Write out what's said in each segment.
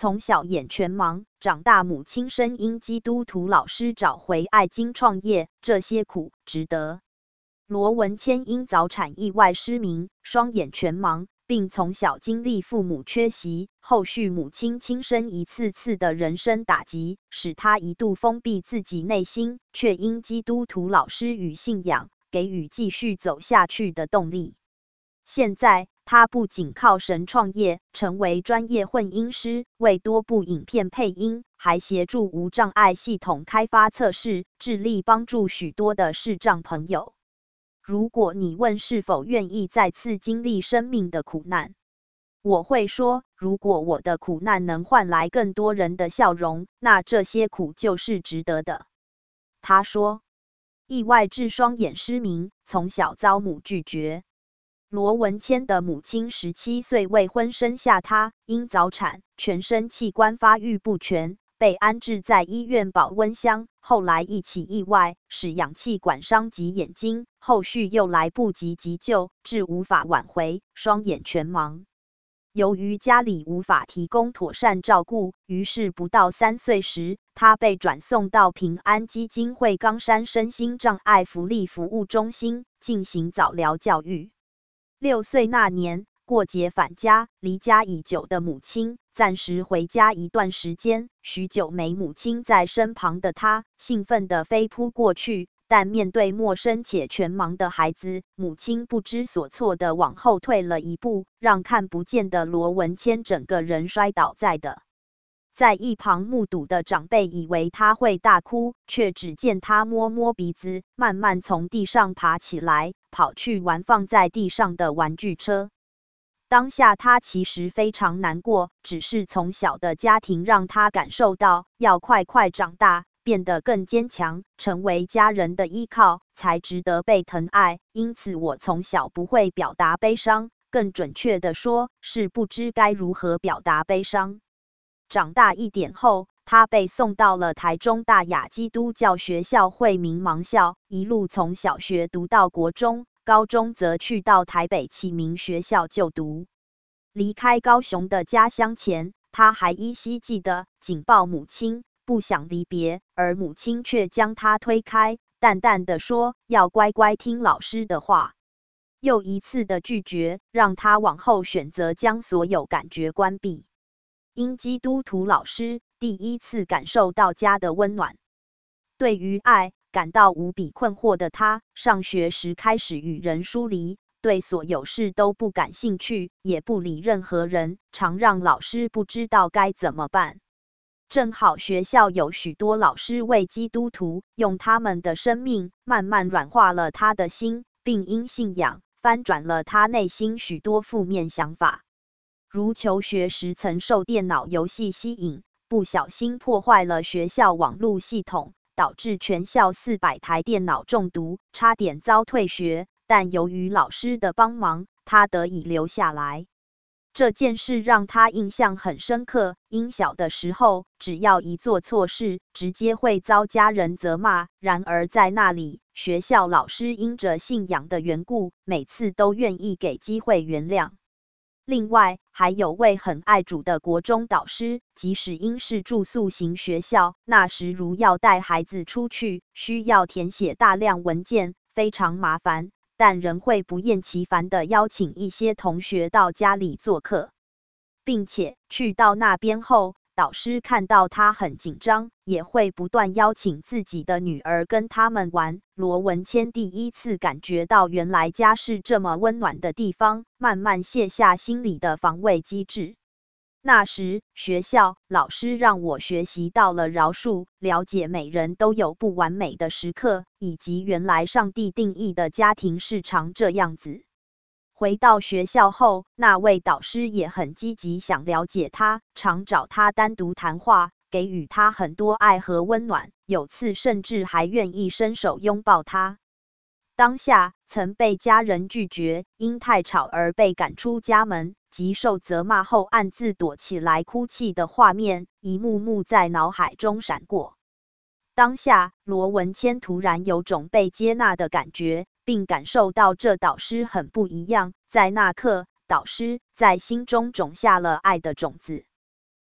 从小眼全盲，长大母亲生因基督徒老师找回爱经创业，这些苦值得。罗文谦因早产意外失明，双眼全盲，并从小经历父母缺席，后续母亲亲身一次次的人生打击，使他一度封闭自己内心，却因基督徒老师与信仰，给予继续走下去的动力。现在，他不仅靠神创业，成为专业混音师，为多部影片配音，还协助无障碍系统开发测试，致力帮助许多的视障朋友。如果你问是否愿意再次经历生命的苦难，我会说，如果我的苦难能换来更多人的笑容，那这些苦就是值得的。他说，意外致双眼失明，从小遭母拒绝。罗文谦的母亲17岁未婚生下他，因早产，全身器官发育不全，被安置在医院保温箱。后来一起意外，使氧气管伤及眼睛，后续又来不及急救，致无法挽回，双眼全盲。由于家里无法提供妥善照顾，于是不到3岁时，他被转送到平安基金会冈山身心障碍福利服务中心进行早疗教育。6岁那年，过节返家，离家已久的母亲暂时回家一段时间，许久没母亲在身旁的他，兴奋地飞扑过去，但面对陌生且全盲的孩子，母亲不知所措地往后退了一步，让看不见的罗文谦整个人摔倒在一旁目睹的长辈以为他会大哭，却只见他摸摸鼻子，慢慢从地上爬起来，跑去玩放在地上的玩具车。当下他其实非常难过，只是从小的家庭让他感受到要快快长大，变得更坚强，成为家人的依靠，才值得被疼爱。因此我从小不会表达悲伤，更准确的说，是不知该如何表达悲伤。长大一点后，他被送到了台中大雅基督教学校惠民盲校，一路从小学读到国中，高中则去到台北启明学校就读。离开高雄的家乡前，他还依稀记得紧抱母亲，不想离别，而母亲却将他推开，淡淡的说，要乖乖听老师的话。又一次的拒绝，让他往后选择将所有感觉关闭。因基督徒老师，第一次感受到家的温暖。对于爱感到无比困惑的他，上学时开始与人疏离，对所有事都不感兴趣，也不理任何人，常让老师不知道该怎么办。正好学校有许多老师为基督徒，用他们的生命慢慢软化了他的心，并因信仰翻转了他内心许多负面想法。如求学时曾受电脑游戏吸引，不小心破坏了学校网络系统，导致全校400台电脑中毒，差点遭退学，但由于老师的帮忙，他得以留下来。这件事让他印象很深刻，因小的时候，只要一做错事，直接会遭家人责骂，然而在那里，学校老师因着信仰的缘故，每次都愿意给机会原谅。另外，还有位很爱主的国中导师，即使因是住宿型学校，那时如要带孩子出去，需要填写大量文件，非常麻烦，但仍会不厌其烦地邀请一些同学到家里做客，并且去到那边后，导师看到他很紧张，也会不断邀请自己的女儿跟他们玩。罗文谦第一次感觉到原来家是这么温暖的地方，慢慢卸下心里的防卫机制。那时，学校老师让我学习到了饶恕，了解每人都有不完美的时刻，以及原来上帝定义的家庭是常这样子。回到学校后，那位导师也很积极想了解他，常找他单独谈话，给予他很多爱和温暖，有次甚至还愿意伸手拥抱他。当下曾被家人拒绝，因太吵而被赶出家门，及受责骂后暗自躲起来哭泣的画面，一幕幕在脑海中闪过。当下，罗文谦突然有种被接纳的感觉，并感受到这导师很不一样。在那刻，导师在心中种下了爱的种子。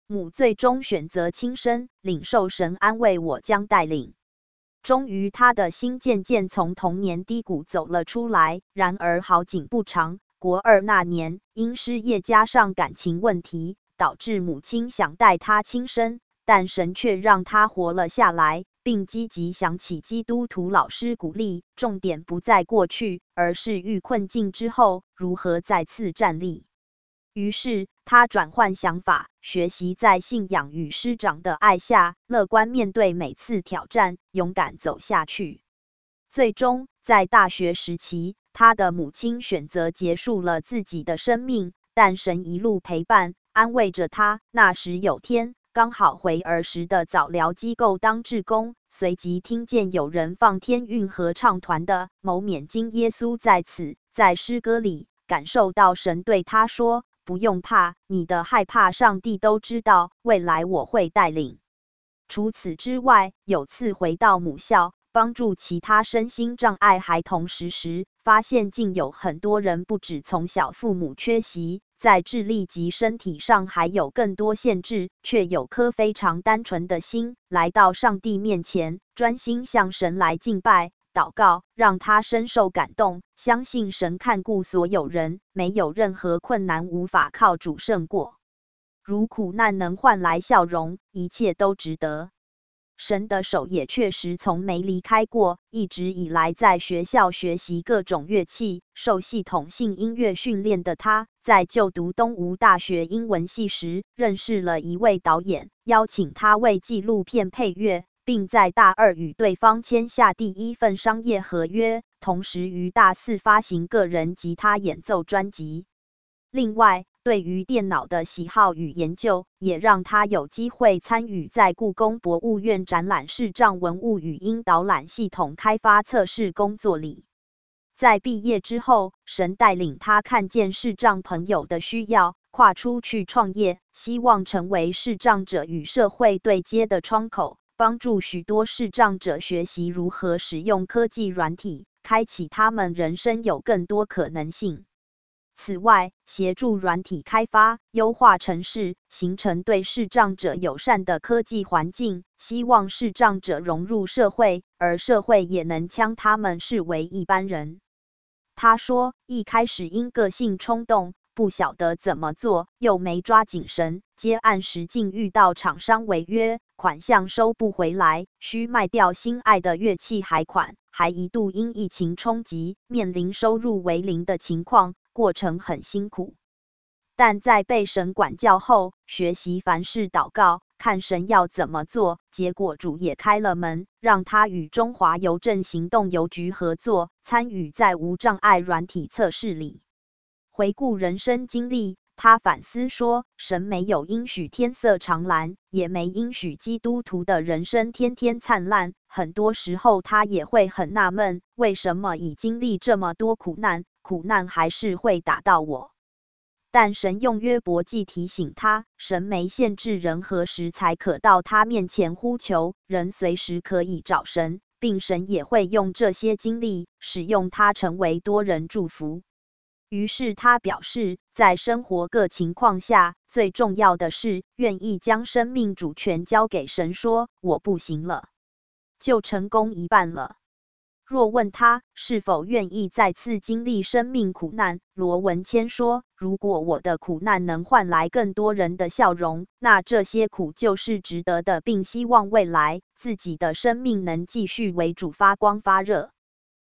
母最终选择轻生，领受神安慰我将带领。终于他的心渐渐从童年低谷走了出来。然而好景不长，国二那年，因失业加上感情问题，导致母亲想带他轻生，但神却让他活了下来，并积极想起基督徒老师鼓励，重点不在过去，而是遇困境之后如何再次站立。于是他转换想法，学习在信仰与师长的爱下，乐观面对每次挑战，勇敢走下去。最终在大学时期，他的母亲选择结束了自己的生命，但神一路陪伴，安慰着他。那时有天，刚好回儿时的早疗机构当志工，随即听见有人放天韵合唱团的某缅经耶稣在此，在诗歌里感受到神对他说，不用怕，你的害怕上帝都知道，未来我会带领。除此之外，有次回到母校帮助其他身心障碍孩童时，发现竟有很多人不止从小父母缺席，在智力及身体上还有更多限制，却有颗非常单纯的心，来到上帝面前，专心向神来敬拜祷告，让他深受感动，相信神看顾所有人，没有任何困难无法靠主胜过。如苦难能换来笑容，一切都值得。神的手也确实从没离开过，一直以来在学校学习各种乐器，受系统性音乐训练的他，在就读东吴大学英文系时，认识了一位导演，邀请他为纪录片配乐，并在大二与对方签下第一份商业合约，同时于大四发行个人吉他演奏专辑。另外，对于电脑的喜好与研究，也让他有机会参与在故宫博物院展览视障文物语音导览系统开发测试工作里。在毕业之后，神带领他看见视障朋友的需要，跨出去创业，希望成为视障者与社会对接的窗口，帮助许多视障者学习如何使用科技软体，开启他们人生有更多可能性。此外，协助软体开发，优化程式，形成对视障者友善的科技环境，希望视障者融入社会，而社会也能将他们视为一般人。他说，一开始因个性冲动，不晓得怎么做，又没抓紧神，接案时竟遇到厂商违约，款项收不回来，需卖掉心爱的乐器还款，还一度因疫情冲击，面临收入为零的情况，过程很辛苦。但在被神管教后，学习凡事祷告，看神要怎么做，结果主也开了门，让他与中华邮政行动邮局合作，参与在无障碍软体测试里。回顾人生经历，他反思说，神没有应许天色常蓝，也没应许基督徒的人生天天灿烂。很多时候他也会很纳闷，为什么已经历这么多苦难还是会打到我。但神用约伯记提醒他，神没限制人何时才可到他面前呼求，人随时可以找神，并神也会用这些经历，使用他成为多人祝福。于是他表示，在生活各情况下，最重要的是愿意将生命主权交给神，说我不行了，就成功一半了。若问他是否愿意再次经历生命苦难，罗文谦说，如果我的苦难能换来更多人的笑容，那这些苦就是值得的，并希望未来自己的生命能继续为主发光发热。